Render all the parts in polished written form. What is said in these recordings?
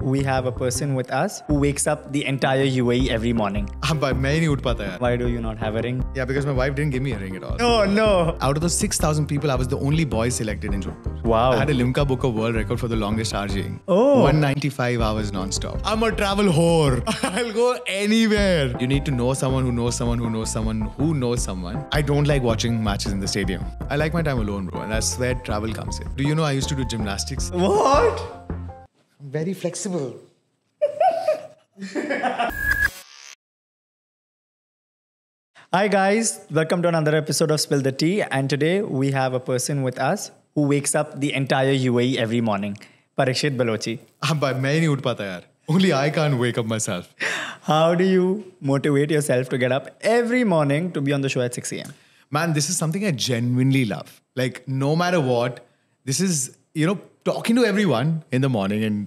we have a person with us who wakes up the entire UAE every morning. But मैं ही नहीं उठ पाता यार. Why do you not have a ring? Yeah, because my wife didn't give me a ring at all. Oh no! Out of those 6,000 people, I was the only boy selected in Jodhpur. Wow. I had a Limca Book of World Record for the longest RJing. Oh. 195 hours non-stop. I'm a travel whore. I'll go anywhere. You need to know someone who knows someone who knows someone who knows someone. I don't like watching matches in the stadium. I like my time alone, bro. And that's where travel comes in. Do you know I used to do gymnastics? What? I'm very flexible. Hi guys, welcome to another episode of Spill the Tea, and today we have a person with us who wakes up the entire UAE every morning. Parikshit Balochi. But मैं ही नहीं उठ पाता यार. Only I can't wake up myself. How do you motivate yourself to get up every morning to be on the show at 6 a.m.? Man, this is something I genuinely love. Like, no matter what, this is, talking to everyone in the morning and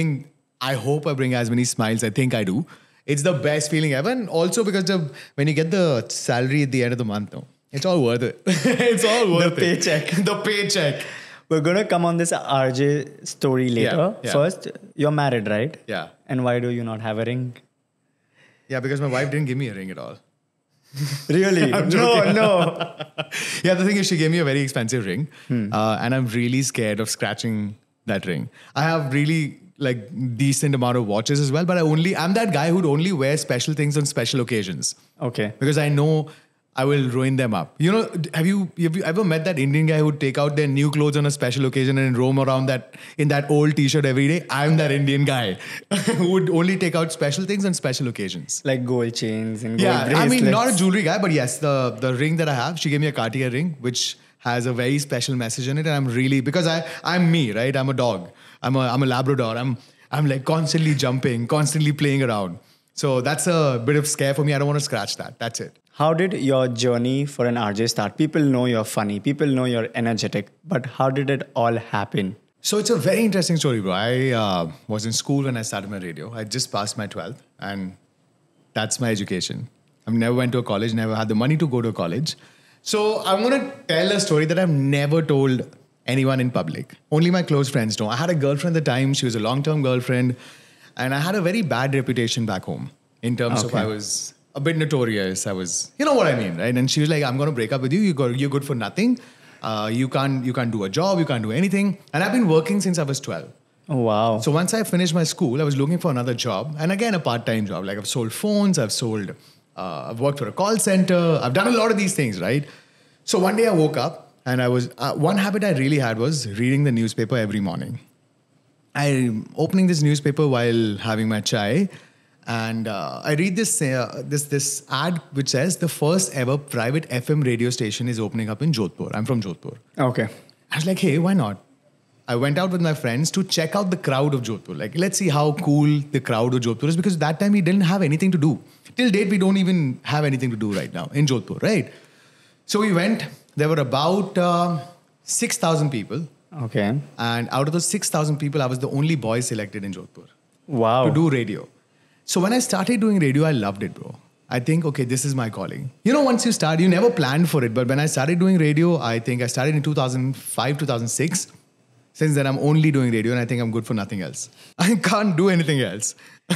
I hope I bring as many smiles. I think I do. It's the best feeling ever. And also because when you get the salary at the end of the month, it's all worth it. It's all worth The paycheck. The paycheck. We're going to come on this RJ story later. Yeah. First, you're married, right? Yeah. And why do you not have a ring? Yeah, because my wife didn't give me a ring at all. Really? No. Yeah, the thing is, she gave me a very expensive ring. And I'm really scared of scratching that ring. I have really decent amount of watches as well, but I'm that guy who'd only wear special things on special occasions. Okay. Because I know I will ruin them up. Have you ever met that Indian guy who'd take out their new clothes on a special occasion and roam around in that old t-shirt every day? I'm that Indian guy who would only take out special things on special occasions. Like gold chains and gold Yeah, I mean, bracelets. not a jewelry guy, but yes, the ring that I have, she gave me a Cartier ring, which has a very special message in it. And I'm really, because I'm me, right? I'm a dog. I'm a Labrador. I'm like constantly jumping, constantly playing around. So that's a bit of scare for me. I don't want to scratch that. That's it. How did your journey for an RJ start? People know you're funny. People know you're energetic. But how did it all happen? So it's a very interesting story, bro. I was in school when I started my radio. I just passed my 12th and that's my education. I've never went to a college, never had the money to go to a college. So I'm going to tell a story that I've never told anyone in public. Only my close friends know. I had a girlfriend at the time. She was a long-term girlfriend. And I had a very bad reputation back home in terms of I was a bit notorious. I was, you know what I mean, right? And she was like, I'm going to break up with you. You're good for nothing. You can't do a job. You can't do anything. And I've been working since I was 12. Oh, wow. So once I finished my school, I was looking for another job. And again, a part-time job. Like I've sold phones. I've worked for a call center. I've done a lot of these things, right? So one day I woke up and I was, one habit I really had was reading the newspaper every morning. I'm opening this newspaper while having my chai, and I read this ad which says the first ever private FM radio station is opening up in Jodhpur. I'm from Jodhpur. Okay. I was like, hey, why not? I went out with my friends to check out the crowd of Jodhpur. Like, let's see how cool the crowd of Jodhpur is, because that time we didn't have anything to do. Till date, we don't even have anything to do right now in Jodhpur, right? So we went. There were about 6,000 people. Okay. And out of those 6,000 people, I was the only boy selected in Jodhpur. Wow. To do radio. So when I started doing radio, I loved it, bro. I think, okay, this is my calling. Once you start, you never planned for it. But when I started doing radio, I think I started in 2005, 2006. Since then, I'm only doing radio, and I think I'm good for nothing else. I can't do anything else.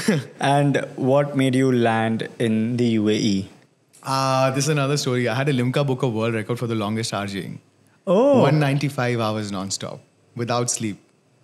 And what made you land in the UAE? This is another story. I had a Limca Book of World Record for the longest RJing. Oh. 195 hours non-stop, without sleep.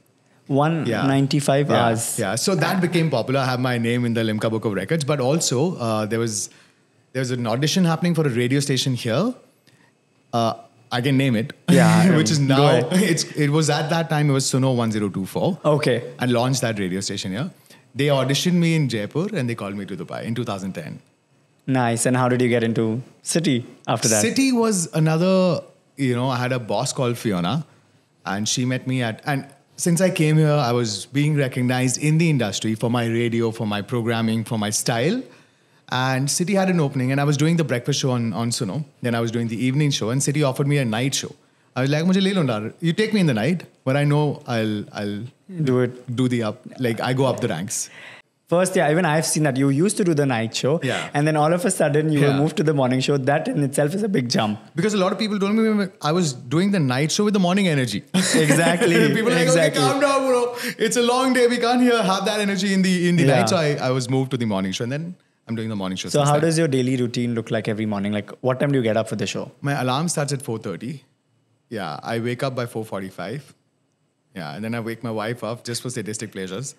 195 hours. Yeah, so that became popular. I have my name in the Limca Book of Records. But also, there was an audition happening for a radio station here. I can name it. Yeah. Which is now, it was at that time, it was Suno 1024. Okay. And launched that radio station here. They auditioned me in Jaipur and they called me to Dubai in 2010. Nice. And how did you get into City after that? City was another... I had a boss called Fiona, and she met me and since I came here, I was being recognized in the industry for my radio, for my programming, for my style. And City had an opening, and I was doing the breakfast show on Suno. Then I was doing the evening show, and City offered me a night show. I was like, "Mujhe le lo na. You take me in the night, but I know I'll do it. Do the up, like I go up the ranks." First, yeah, even I've seen that you used to do the night show, Yeah. and then all of a sudden you were Yeah. moved to the morning show. That in itself is a big jump. Because a lot of people told me I was doing the night show with the morning energy. Exactly. People are like, Exactly. okay, calm down, bro. It's a long day. We can't have that energy in the Yeah. night. So I was moved to the morning show, and then I'm doing the morning show. So since how then. does your daily routine look like every morning? Like what time do you get up for the show? My alarm starts at 4:30. Yeah, I wake up by 4:45. Yeah, and then I wake my wife up just for sadistic pleasures.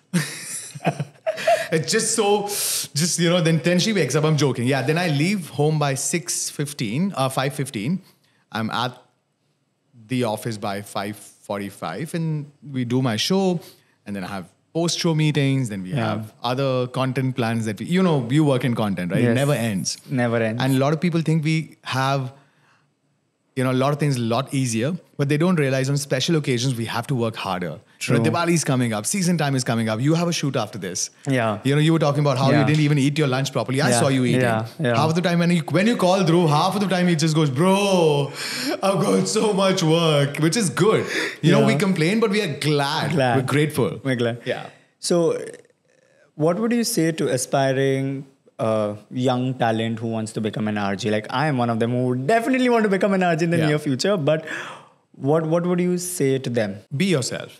It's just then she wakes up. I'm joking. Yeah, then I leave home by 6:15, 5:15. I'm at the office by 5:45, and we do my show, and then I have post-show meetings. Then we have other content plans that you work in content, right? It Yes. never ends. Never ends. And a lot of people think we have, a lot of things a lot easier, but they don't realize on special occasions we have to work harder. True. Diwali is coming up, season time is coming up. You have a shoot after this. Yeah. You were talking about how you Yeah. didn't even eat your lunch properly. I Yeah. saw you eating. Yeah. Half of the time when you call Dhruv, half of the time he just goes, bro, I've got so much work, which is good. Yeah. We complain, but we are glad. We're grateful. We're glad. Yeah. So, what would you say to aspiring young talent who wants to become an RJ? Like I am one of them who would definitely want to become an RJ in the Yeah. near future. But what would you say to them? Be yourself.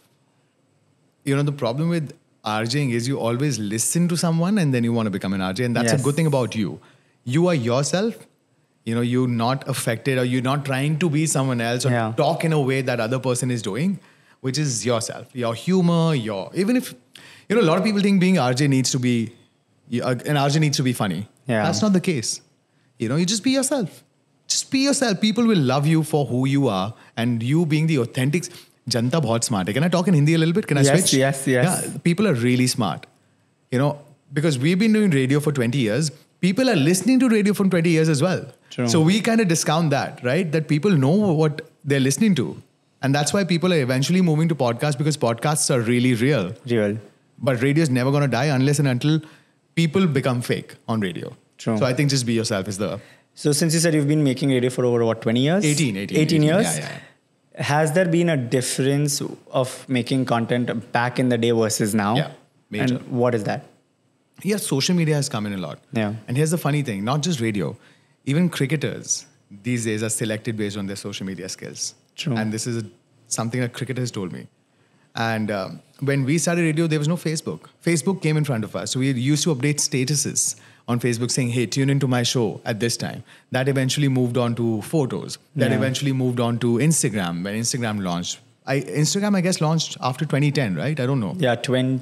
The problem with RJing is you always listen to someone and then you want to become an RJ. And that's Yes. a good thing about you. You are yourself. You're not affected or you're not trying to be someone else or Yeah. talk in a way that other person is doing, which is yourself. Your humor, even if, a lot of people think being RJ needs to be, an RJ needs to be funny. Yeah. That's not the case. You just be yourself. Just be yourself. People will love you for who you are and you being the authentic. Janta bahut smart hai. Can I talk in Hindi a little bit? Can I Yes, switch? yes. Yeah, people are really smart. Because we've been doing radio for 20 years, people are listening to radio for 20 years as well. True. So we kind of discount that, right? That people know what they're listening to. And that's why people are eventually moving to podcasts because podcasts are really real. Real. But radio is never going to die unless and until people become fake on radio. True. So I think just be yourself is the... So since you said you've been making radio for over 20 years? 18 years? Yeah. Has there been a difference of making content back in the day versus now? Yeah, major. And what is that? Yeah, social media has come in a lot. Yeah. And here's the funny thing, not just radio, even cricketers these days are selected based on their social media skills. True. And this is something that cricketers told me. And when we started radio, there was no Facebook. Facebook came in front of us. So we used to update statuses on Facebook saying, hey, tune into my show at this time. That eventually moved on to photos. That Yeah. eventually moved on to Instagram when Instagram launched. Instagram, I guess, launched after 2010, right? I don't know. Yeah,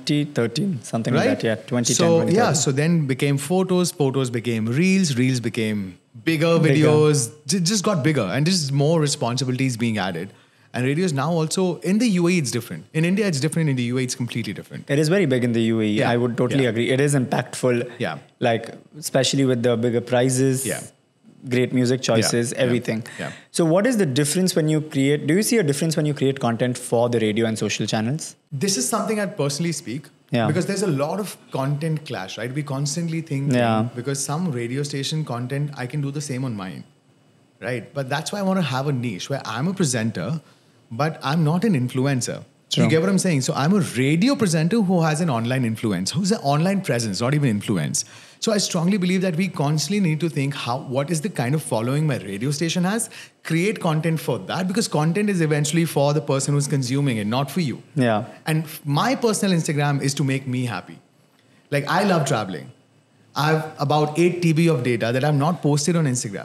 2013, something like that. Yeah, 2010, So 2013. yeah, so then became photos became reels became bigger videos, just got bigger and just more responsibilities being added. And radio is now also, in the UAE it's different. In India it's different, in the UAE it's completely different. It is very big in the UAE. Yeah. I would totally Yeah. agree. It is impactful. Yeah. Like, especially with the bigger prizes. Yeah. Great music choices, Yeah. everything. Yeah. So what is the difference when you create, do you see a difference when you create content for the radio and social channels? This is something I'd personally speak. Yeah. Because there's a lot of content clash, right? We constantly think, Yeah. because some radio station content, I can do the same on mine, right? But that's why I want to have a niche where I'm a presenter, but I'm not an influencer. True. You get what I'm saying? So I'm a radio presenter who has an online influence, who's an online presence, not even influence. So I strongly believe that we constantly need to think what is the kind of following my radio station has, create content for that, because content is eventually for the person who's consuming it, not for you. Yeah. And my personal Instagram is to make me happy. Like, I love traveling. I have about 8 TB of data that I've not posted on Instagram.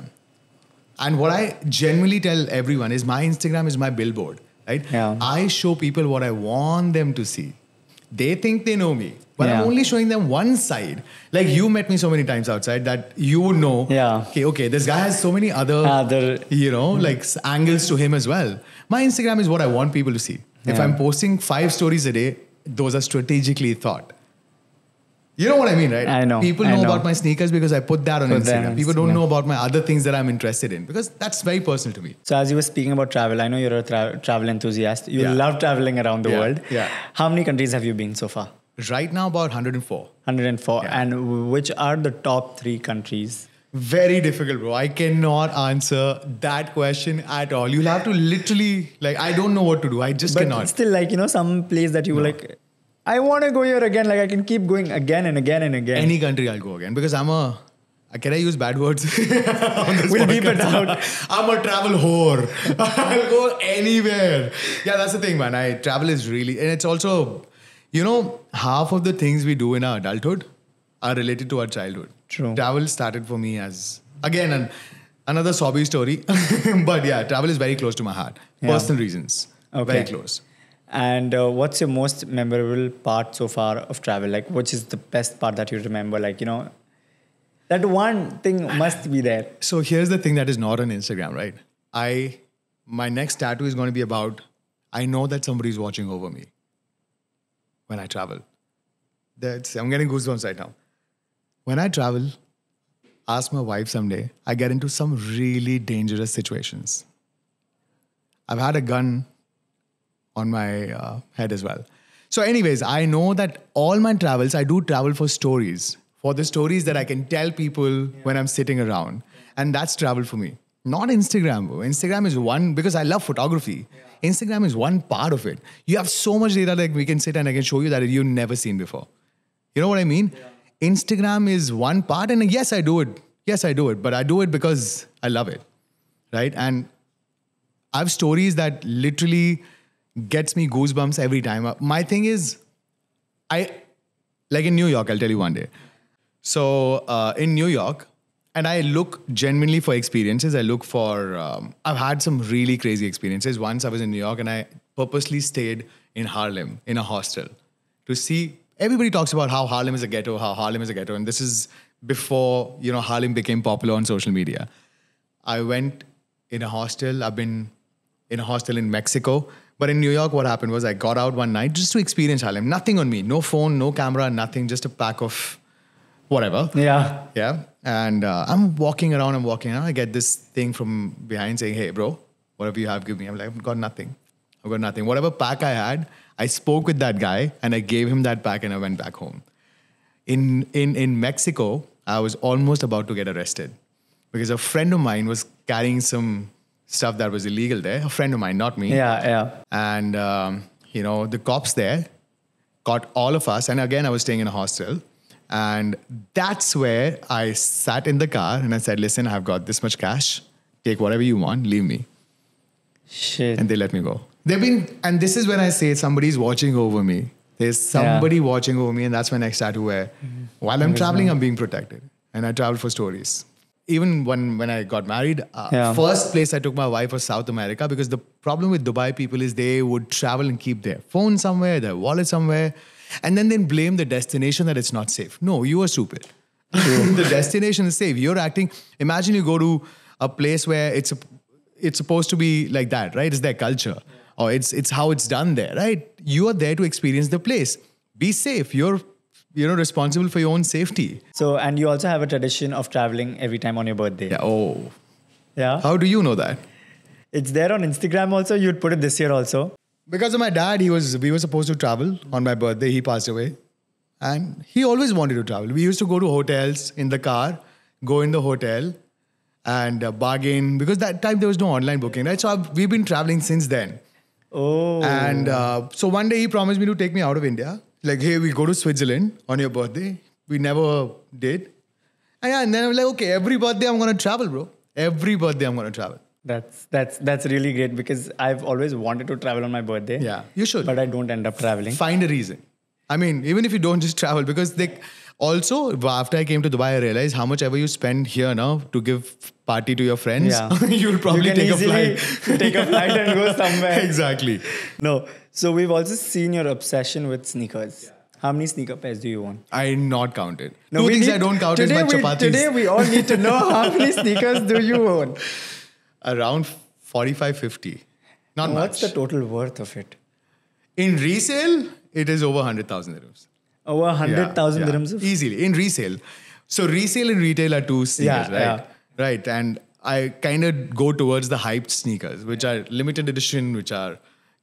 And what I genuinely tell everyone is my Instagram is my billboard, right? Yeah. I show people what I want them to see. They think they know me, but Yeah. I'm only showing them one side. Like, you met me so many times outside that you would know, Yeah. okay, this guy has so many other like angles to him as well. My Instagram is what I want people to see. If Yeah. I'm posting 5 stories a day, those are strategically thought. You know what I mean, right? I know. People I know know. about my sneakers because I put that on Put that Instagram. on People don't Instagram. know about my other things that I'm interested in because that's very personal to me. So as you were speaking about travel, I know you're a travel enthusiast. You Yeah. love traveling around the Yeah. world. Yeah. How many countries have you been so far? Right now, about 104. 104. Yeah. And which are the top 3 countries? Very difficult, bro. I cannot answer that question at all. You'll have to literally, I don't know what to do. I just But cannot. still, some place that you were like, I want to go here again. Like I can keep going again and again and again. Any country I'll go again because I'm a. Can I use bad words? We'll beep it out. I'm a travel whore. I'll go anywhere. Yeah, that's the thing, man. Travel is really, and it's also, half of the things we do in our adulthood are related to our childhood. True. Travel started for me as again another sobby story, but yeah, travel is very close to my heart. Yeah. Personal reasons, very close. And what's your most memorable part so far of travel? Like, which is the best part that you remember? Like, that one thing must be there. So here's the thing that is not on Instagram, right? My next tattoo is going to be about, I know that somebody's watching over me when I travel. I'm getting goosebumps right now. When I travel, ask my wife someday, I get into some really dangerous situations. I've had a gun on my head as well. So anyways, I know that all my travels, I do travel for stories. For the stories that I can tell people when I'm sitting around. And that's travel for me. Not Instagram, bro. Instagram is one, because I love photography. Instagram is one part of it. You have so much data that we can sit and I can show you that you've never seen before. You know what I mean? Yeah. Instagram is one part, and yes, I do it. Yes, I do it. But I do it because I love it. Right? And I have stories that literally gets me goosebumps every time. My thing is, like in New York, I'll tell you one day. So in New York, and I look genuinely for experiences. I look for, I've had some really crazy experiences. Once I was in New York and I purposely stayed in Harlem in a hostel to see, everybody talks about how Harlem is a ghetto, And this is before, Harlem became popular on social media. I went in a hostel. I've been in a hostel in Mexico. But in New York, what happened was I got out one night just to experience Harlem. Nothing on me, no phone, no camera, nothing, just a pack of whatever. Yeah. Yeah. And I'm walking around. I get this thing from behind saying, hey, bro, whatever you have, give me. I'm like, I've got nothing. Whatever pack I had, I spoke with that guy and I gave him that pack and I went back home. In Mexico, I was almost about to get arrested because a friend of mine was carrying some stuff that was illegal there. A friend of mine, not me. Yeah. And, the cops there caught all of us. And again, I was staying in a hostel. And that's where I sat in the car and I said, listen, I've got this much cash. Take whatever you want. Leave me. Shit. And they let me go. And this is when I say somebody's watching over me. There's somebody watching over me. And that's my next tattoo where while I'm traveling, I'm being protected. And I travel for stories. Even when I got married, first place I took my wife was South America, because the problem with Dubai people is they would travel and keep their phone somewhere, their wallet somewhere, and then blame the destination that it's not safe. No, you are stupid. The destination is safe. You're acting. Imagine you go to a place where it's supposed to be like that, right? It's their culture, or it's how it's done there, right? You are there to experience the place. Be safe. You're responsible for your own safety. So, and you also have a tradition of traveling every time on your birthday. Yeah. Oh. Yeah. How do you know that? It's there on Instagram also. You'd put it this year also. Because of my dad, we were supposed to travel on my birthday. He passed away. And he always wanted to travel. We used to go to hotels in the car, go in the hotel and bargain. Because that time there was no online booking, right? So we've been traveling since then. Oh. And so one day he promised me to take me out of India. Like, hey, we go to Switzerland on your birthday. We never did. And then I was like, okay, every birthday I'm going to travel, bro. Every birthday I'm going to travel. That's really great, because I've always wanted to travel on my birthday. Yeah, you should. But I don't end up traveling. Find a reason. I mean, even if you don't just travel, because also, after I came to Dubai, I realized how much ever you spend here now to give party to your friends, you'll probably take a flight. Take a flight and go somewhere. Exactly. No. So we've also seen your obsession with sneakers. Yeah. How many sneaker pairs do you own? I not counted. Two things I don't count is my chapatis. Today we all need to know how many sneakers do you own? Around 45, 50. Not much. What's the total worth of it? In resale, it is over 100,000 dirhams. Over 100,000 dirhams? Easily. In resale. So resale and retail are two sneakers, right? Yeah. Right. And I kind of go towards the hyped sneakers, which are limited edition, which are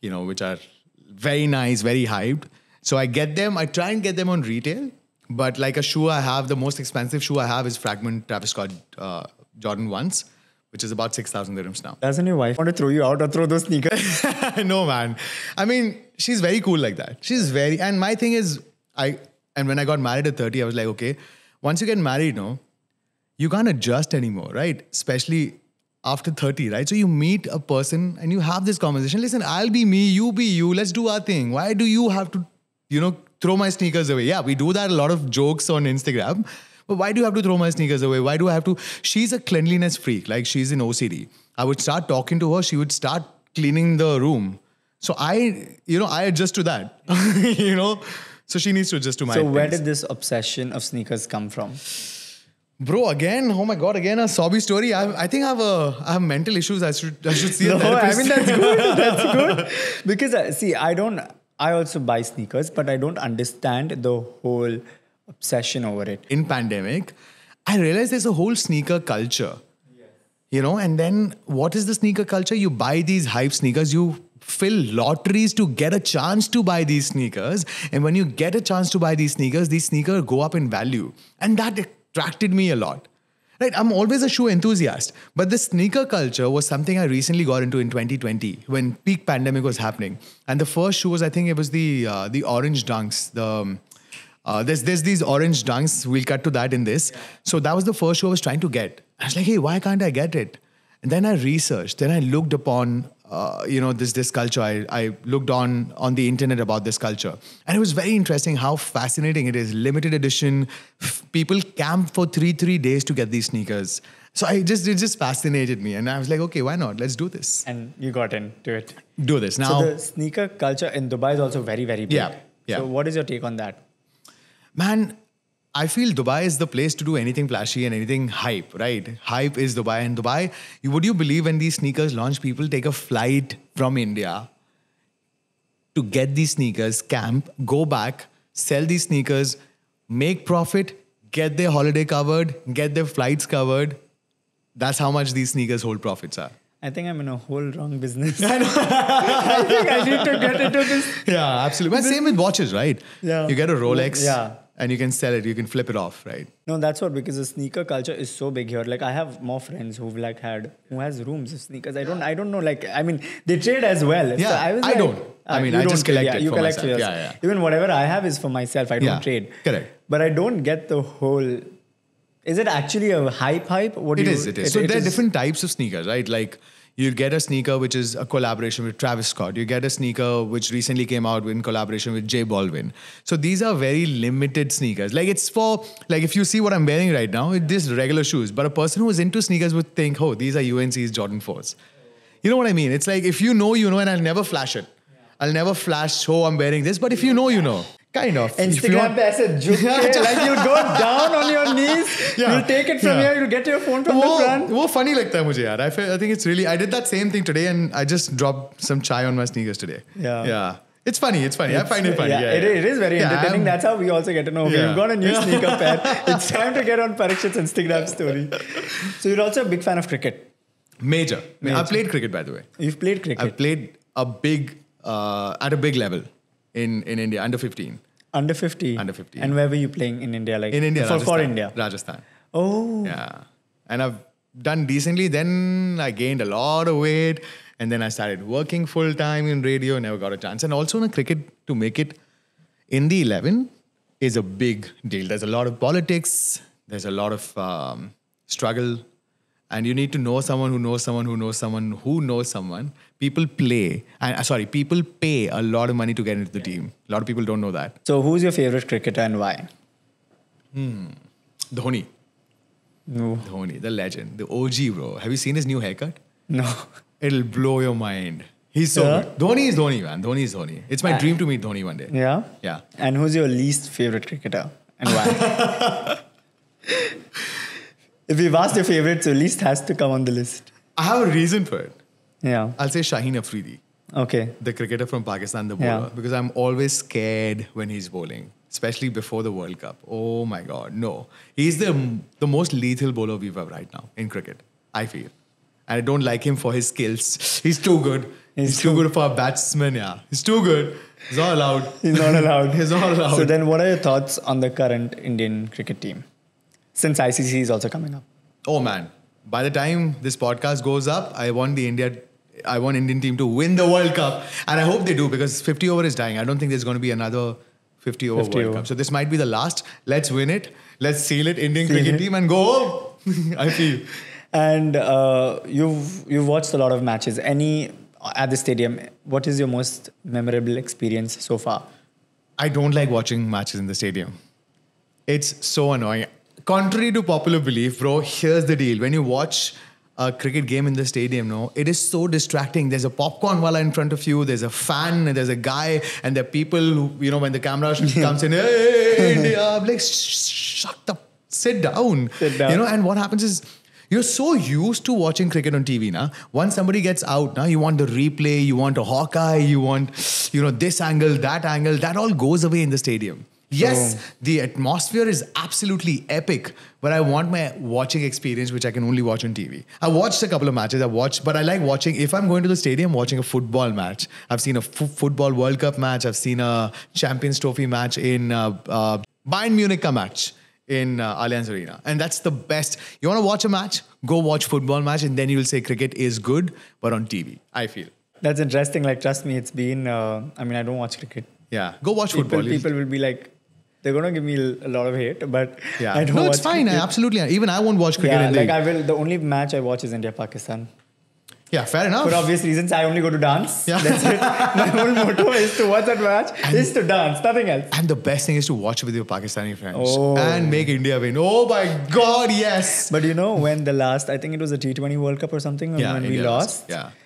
very nice, very hyped. So I get them. I try and get them on retail. But like a shoe I have, the most expensive shoe I have is Fragment Travis Scott Jordan 1s. which is about 6,000 dirhams now. Doesn't your wife want to throw you out or throw those sneakers? No, man. I mean, she's very cool like that. And my thing is, and when I got married at 30, I was like, okay, once you get married, no, you can't adjust anymore, right? Especially after 30, right? So you meet a person and you have this conversation. Listen, I'll be me, you be you. Let's do our thing. Why do you have to, throw my sneakers away? Yeah, we do that a lot of jokes on Instagram. But why do you have to throw my sneakers away? Why do I have to? She's a cleanliness freak. Like, she's in OCD. I would start talking to her. She would start cleaning the room. So I adjust to that, So she needs to adjust to my So where things. did this obsession of sneakers come from? Bro, again, oh my God, again, a sobby story. I think I have mental issues. I should see a No, I therapist. mean, that's good. That's good. Because, see, I also buy sneakers, but I don't understand the whole obsession over it. In pandemic, I realized there's a whole sneaker culture. And then what is the sneaker culture? You buy these hype sneakers, you fill lotteries to get a chance to buy these sneakers. And when you get a chance to buy these sneakers go up in value. And that attracted me a lot. Right? I'm always a shoe enthusiast. But the sneaker culture was something I recently got into in 2020 when peak pandemic was happening. And the first shoe was, I think it was the orange dunks. There's these orange dunks. We'll cut to that in this. Yeah. So that was the first shoe I was trying to get. I was like, hey, why can't I get it? And then I researched. Then I looked upon, this culture. I looked on the internet about this culture. And it was very interesting how fascinating it is. Limited edition. People camp for three days to get these sneakers. So it just fascinated me. And I was like, okay, why not? Let's do this. And you got into it. Do this. Now, so the sneaker culture in Dubai is also very, very big. Yeah. So what is your take on that? Man, I feel Dubai is the place to do anything flashy and anything hype, right? Hype is Dubai. And Dubai, would you believe when these sneakers launch, people take a flight from India to get these sneakers, camp, go back, sell these sneakers, make profit, get their holiday covered, get their flights covered. That's how much these sneakers hold profits are. I think I'm in a whole wrong business. I think I need to get into this. Yeah, absolutely. But same with watches, right? Yeah. You get a Rolex. Yeah. And you can sell it, you can flip it off, right? No, that's what, because the sneaker culture is so big here. Like, I have more friends who has rooms of sneakers. I don't know. Like, I mean, they trade as well. Yeah, So I don't. I mean, I just collect it you for collect myself. For yourself. Yeah. Even whatever I have is for myself. I don't trade. Correct. But I don't get the whole. Is it actually a hype? It is. So there are different types of sneakers, right? Like, you get a sneaker which is a collaboration with Travis Scott. You get a sneaker which recently came out in collaboration with J Balvin. So these are very limited sneakers. Like, it's for, like, if you see what I'm wearing right now, it's just regular shoes. But a person who is into sneakers would think, oh, these are UNC's Jordan 4s. You know what I mean? It's like, if you know, and I'll never flash it. I'll never flash, oh, I'm wearing this. But if you know, you know. Kind of. Instagram pe aise jhuk ke, like you go down on your knees, you'll take it from here, you'll get your phone from the front. वो funny लगता है मुझे यार. I think it's really, I did that same thing today and I just dropped some chai on my sneakers today. Yeah. It's funny. I find it funny. It is very entertaining. That's how we also get to know. Okay, you've got a new sneaker pair. It's time to get on Parikshit's Instagram story. So you're also a big fan of cricket. Major. I played cricket, by the way. You've played cricket? I've played at a big level in India, under 15. Under 15? Under 15. And where were you playing in India? Like in India, for India? Rajasthan. Oh. Yeah. And I've done decently. Then I gained a lot of weight. And then I started working full time in radio. Never got a chance. And also in cricket, to make it in the 11 is a big deal. There's a lot of politics. There's a lot of struggle. And you need to know someone who knows someone who knows someone who knows someone. People pay a lot of money to get into the team. A lot of people don't know that. So who's your favorite cricketer and why? Dhoni. No. Dhoni, the legend, the OG, bro. Have you seen his new haircut? No. It'll blow your mind. He's so good. Dhoni is Dhoni, man. Dhoni is Dhoni. It's my dream to meet Dhoni one day. Yeah? Yeah. And who's your least favorite cricketer and why? If we've asked your favorite, so least has to come on the list. I have a reason for it. Yeah. I'll say Shaheen Afridi. Okay. The cricketer from Pakistan, the bowler. Yeah. Because I'm always scared when he's bowling. Especially before the World Cup. Oh my God, no. He's the most lethal bowler we've have right now in cricket, I feel. And I don't like him for his skills. He's too good. He's too good for a batsman, yeah. He's too good. He's not allowed. He's not allowed. He's not allowed. So then what are your thoughts on the current Indian cricket team? Since ICC is also coming up. Oh man, By the time this podcast goes up, I want Indian team to win the World Cup, and I hope they do because 50 over is dying. I don't think there's going to be another 50 over 50 World over. Cup. So this might be the last. Let's win it. Let's seal it, Indian cricket team, and go home. I feel. And you've watched a lot of matches. At the stadium, what is your most memorable experience so far? I don't like watching matches in the stadium. It's so annoying. Contrary to popular belief, bro, here's the deal. When you watch a cricket game in the stadium, no, it is so distracting. There's a popcorn wala in front of you, there's a fan, there's a guy, and there are people who, when the camera comes in, hey, India, I'm like, shut up, sit down. Sit down. And what happens is, you're so used to watching cricket on TV now. Once somebody gets out now, you want the replay, you want a Hawkeye, you want, this angle, that all goes away in the stadium. Yes, the atmosphere is absolutely epic, but I want my watching experience, which I can only watch on TV. I watched a couple of matches, but I like watching, if I'm going to the stadium, watching a football match. I've seen a football World Cup match. I've seen a Champions Trophy match in Bayern Munich match in Allianz Arena. And that's the best. You want to watch a match? Go watch football match, and then you'll say cricket is good, but on TV, I feel. That's interesting. Like, trust me, it's been, I don't watch cricket. Yeah, go watch football. People will be like, they're going to give me a lot of hate, but yeah. I don't No, watch it's fine. cricket. Even I won't watch cricket. The only match I watch is India-Pakistan. Yeah, fair enough. For obvious reasons, I only go to dance. Yeah. That's it. My whole motto is to watch that match, is to dance, nothing else. And the best thing is to watch with your Pakistani friends and make India win. Oh my God, yes. But when the last, I think it was a T20 World Cup or something, when we India lost.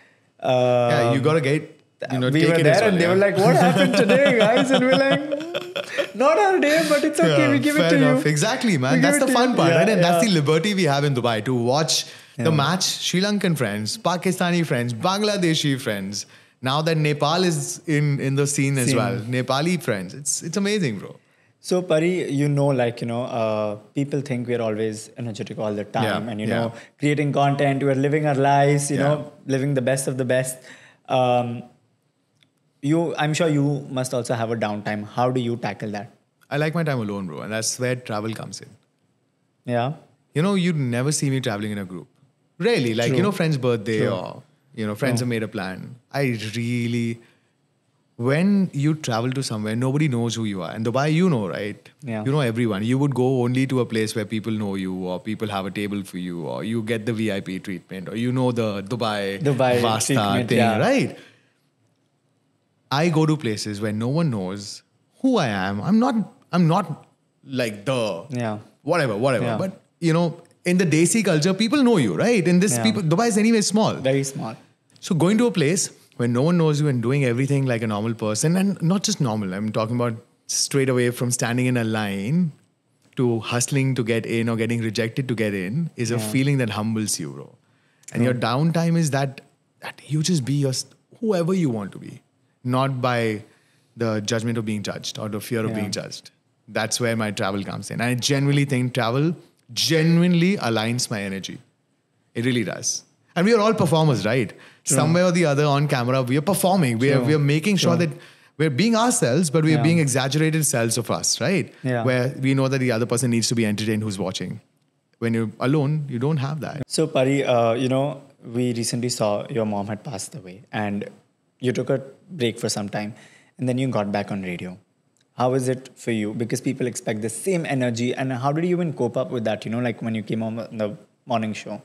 Yeah, you got to get, we were take it there as well, and they were like, what happened today, guys? And we're like, not our day, but it's okay. We give it to enough. you. Exactly, man. We That's give the it to fun you. part, Yeah, right? And that's yeah. the liberty we have in Dubai to watch the match. Sri Lankan friends, Pakistani friends, Bangladeshi friends. Now that Nepal is in the scene as well. Nepali friends. It's amazing, bro. So, Pari, people think we're always energetic all the time. Yeah, and, creating content, we're living our lives, living the best of the best. I'm sure you must also have a downtime. How do you tackle that? I like my time alone, bro. And that's where travel comes in. Yeah. You'd never see me traveling in a group. Really. Like, True. Friend's birthday or, friends have made a plan. When you travel to somewhere, nobody knows who you are. And Dubai, right? Yeah. You know everyone. You would go only to a place where people know you or people have a table for you or you get the VIP treatment or the Dubai Vasta treatment, thing, yeah. right? I go to places where no one knows who I am. I'm not like whatever. Yeah. But, in the Desi culture, people know you, right? In this Dubai is anyway small. Very small. So going to a place where no one knows you and doing everything like a normal person, and not just normal, I'm talking about straight away from standing in a line to hustling to get in or getting rejected to get in is a feeling that humbles you, bro. And your downtime is that you just be whoever you want to be, not by the judgment of being judged or the fear of being judged. That's where my travel comes in. And I genuinely think travel genuinely aligns my energy. It really does. And we are all performers, right? True. Somewhere or the other on camera, we are performing. We are making sure that we're being ourselves, but we're being exaggerated selves of us, right? Yeah. Where we know that the other person needs to be entertained who's watching. When you're alone, you don't have that. So, Pari, we recently saw your mom had passed away and you took a break for some time and then you got back on radio. How is it for you? Because people expect the same energy. And how did you even cope up with that, like when you came on the morning show?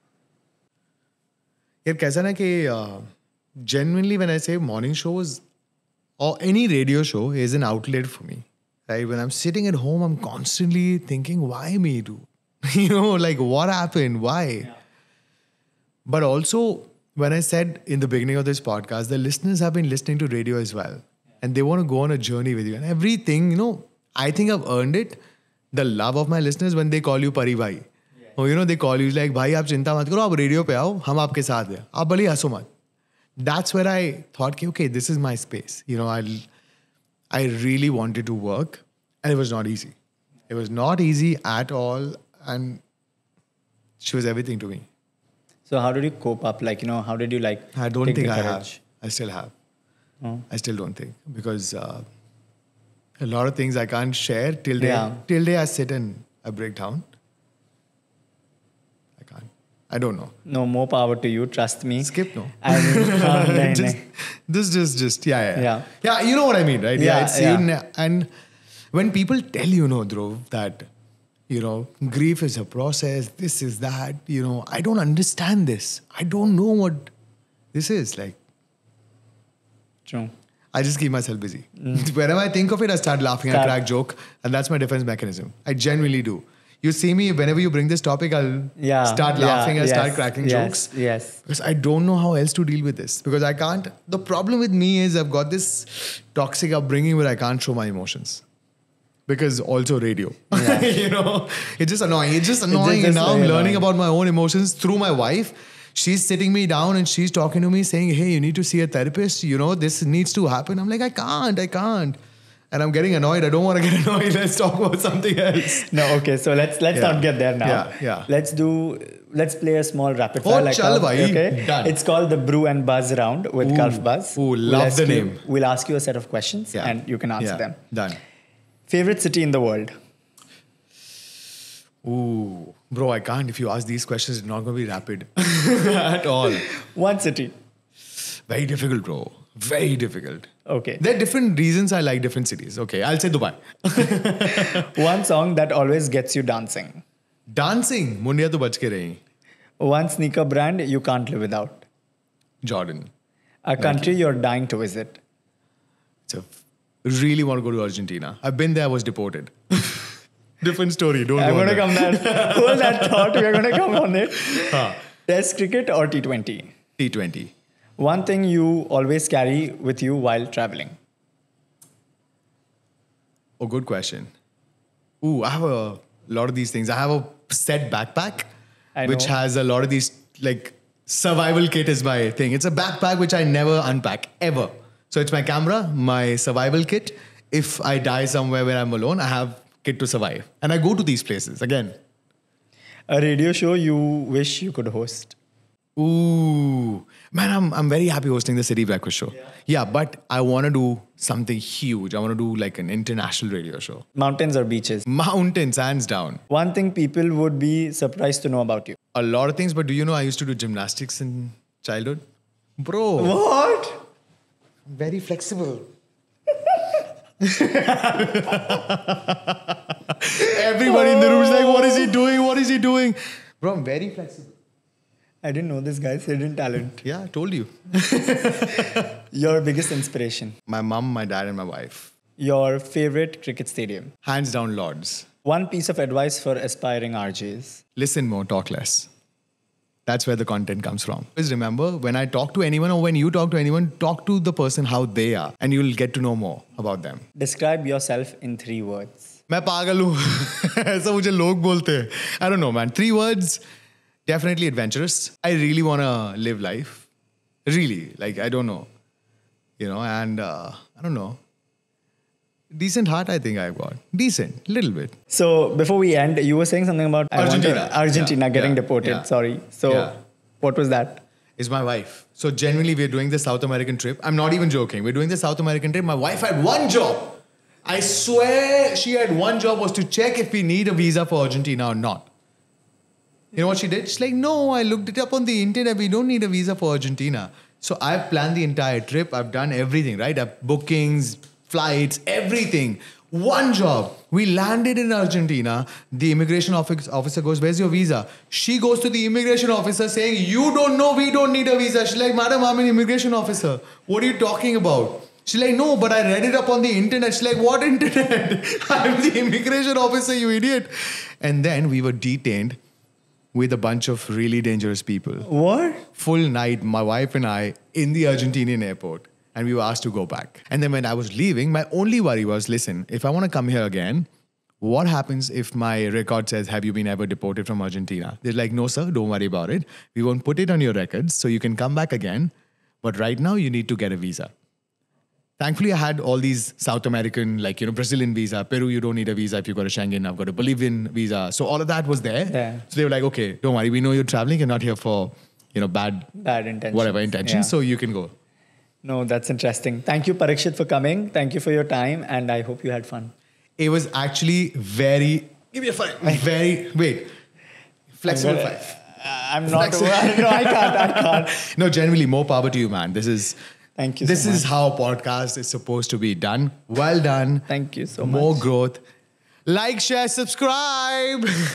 Yaar, kaisa na ki, genuinely when I say morning shows or any radio show is an outlet for me. Right? When I'm sitting at home, I'm constantly thinking, why me too? Like what happened? Why? Yeah. But also, when I said in the beginning of this podcast, the listeners have been listening to radio as well. And they want to go on a journey with you. And everything, I think I've earned it. The love of my listeners when they call you Pari Bhai. Or, they call you like, Bhai, aap chinta mat karo, aap radio pe aao, hum aapke saath hai. Aap bali haso mat. That's where I thought, okay, this is my space. I really wanted to work. And it was not easy. It was not easy at all. And she was everything to me. So how did you cope up? How did you I don't take think the I courage? have. I still have. I still don't think. Because a lot of things I can't share till day I sit and I break down. I can't. I don't know. No, more power to you. Trust me. Skip, no. I mean, nahin, just, nahin. just, yeah. Yeah. Yeah, you know what I mean, right? Yeah, It's yeah. and when people tell you, Dhruv, that, grief is a process, this is that, I don't understand this. I don't know what this is. Like, True. I just keep myself busy. Whenever I think of it, I start laughing, I Start. crack joke, and that's my defense mechanism. I genuinely do. You see me, whenever you bring this topic, I'll start laughing, I'll start cracking jokes. Yes. Because I don't know how else to deal with this. Because I can't. The problem with me is I've got this toxic upbringing where I can't show my emotions. Because also radio. Yeah. It's just annoying. And now I'm very learning annoying. about my own emotions through my wife. She's sitting me down and she's talking to me saying, hey, you need to see a therapist. This needs to happen. I'm like, I can't. And I'm getting annoyed. I don't want to get annoyed. Let's talk about something else. No, okay. So let's not get there now. Yeah. Let's play a small rapid fire. Oh, chal bhai. Okay. Done. It's called the Brew and Buzz round with Kalf Buzz. Love the name. We'll ask you a set of questions Yeah. and you can answer them. Done. Favorite city in the world? Ooh, bro, I can't. If you ask these questions, it's not going to be rapid at all. One city. Very difficult, bro. Very difficult. Okay. There are different reasons I like different cities. Okay, I'll say Dubai. One song that always gets you dancing. Dancing, mundiya to bach ke rahi. One sneaker brand you can't live without. Jordan. A country you're dying to visit. Really want to go to Argentina. I've been there, I was deported. Different story. Don't I'm go going to there. come there. Hold that thought. We're going to come on it. Test cricket or T20? T20. One thing you always carry with you while traveling. Oh, good question. Ooh, I have a lot of these things. I have a set backpack, I which know. has a lot of these, like, survival kit is my thing. It's a backpack which I never unpack, ever. So it's my camera, my survival kit. If I die somewhere where I'm alone, I have kit to survive. And I go to these places, again. A radio show you wish you could host. Ooh, man, I'm very happy hosting the City Breakfast Show. Yeah, but I want to do something huge. I want to do like an international radio show. Mountains or beaches. Mountains, hands down. One thing people would be surprised to know about you. A lot of things, but do you know I used to do gymnastics in childhood? Bro, What? very flexible. Everybody in the room is like, what is he doing? What is he doing? Bro, I'm very flexible. I didn't know this guy's hidden talent. Yeah, I told you. Your biggest inspiration. My mom, my dad, and my wife. Your favorite cricket stadium. Hands down, Lords. One piece of advice for aspiring RJs. Listen more, talk less. That's where the content comes from. Always remember, when I talk to anyone or when you talk to anyone, talk to the person how they are and you'll get to know more about them. Describe yourself in 3 words. मैं पागल हूँ ऐसा मुझे लोग बोलते हैं. I don't know, man. 3 words. Definitely adventurous. I really want to live life. Really. Like, I don't know. And I don't know. Decent heart, I think I've got. Decent. Little bit. So before we end, you were saying something about Argentina getting Yeah. deported. Yeah. Sorry. So Yeah. what was that? Is my wife. So genuinely, we're doing the South American trip. I'm not even joking. We're doing the South American trip. My wife had one job. I swear she had one job, was to check if we need a visa for Argentina or not. You know what she did? She's like, no, I looked it up on the internet. We don't need a visa for Argentina. So I've planned the entire trip. I've done everything, right? I've bookings, flights, everything. One job. We landed in Argentina. The immigration officer goes, where's your visa? She goes to the immigration officer saying, you don't know, we don't need a visa. She's like, madam, I'm an immigration officer. What are you talking about? She's like, no, but I read it up on the internet. She's like, what internet? I'm the immigration officer, you idiot. And then we were detained with a bunch of really dangerous people. What? Full night, my wife and I in the Argentinian airport. And we were asked to go back. And then when I was leaving, my only worry was, listen, if I want to come here again, what happens if my record says, have you been ever deported from Argentina? They're like, no, sir, don't worry about it. We won't put it on your records, so you can come back again. But right now, you need to get a visa. Thankfully, I had all these South American, Brazilian visa. Peru, you don't need a visa if you've got a Schengen. I've got a Bolivian visa. So all of that was there. Yeah. So they were like, okay, don't worry. We know you're traveling. You're not here for, bad intentions. whatever intentions. Yeah. So you can go. No, that's interesting. Thank you, Parikshit, for coming. Thank you for your time. And I hope you had fun. It was actually very, give me a 5. Very, wait, flexible 5. I'm not. No, I can't. No, genuinely, more power to you, man. This is Thank you. this so is much. how podcast is supposed to be done. Well done. Thank you so More much. growth. Like, share, subscribe.